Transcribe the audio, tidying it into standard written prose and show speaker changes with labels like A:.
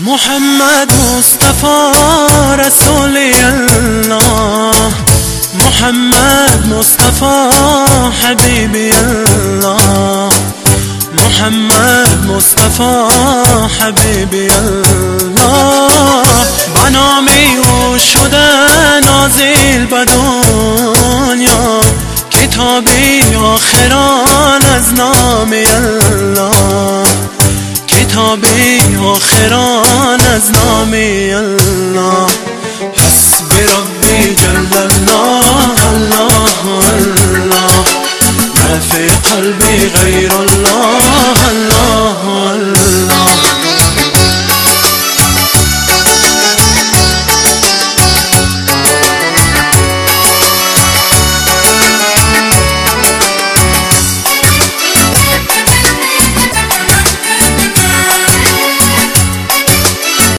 A: محمد مصطفى رسول الله، محمد مصطفى حبيبي الله، محمد مصطفى حبیبی الله. با نامی او شده نازل به دنیا، کتابی آخران از نام الله، کتابی آخران از نام الله. حسبی ربی جل الله الله الله، ما في قلبي غير الله الله الله.